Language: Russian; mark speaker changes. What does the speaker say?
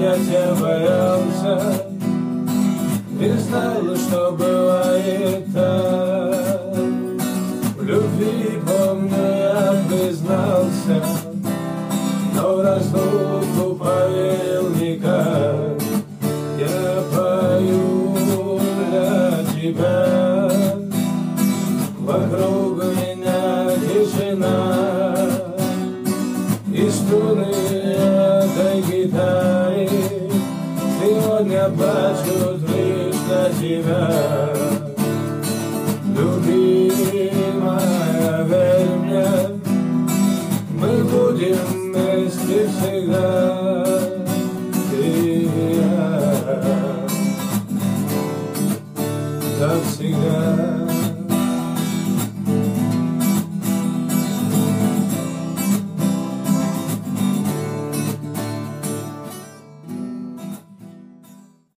Speaker 1: я тебя боялся, не знала, что бывает так. В любви, помню, я признался, но в разлуку поверил никак. Я пою для тебя, вокруг меня тишина, и струны этой гитары сегодня плачут лишь для тебя. Любимая, верь мне, мы будем вместе всегда.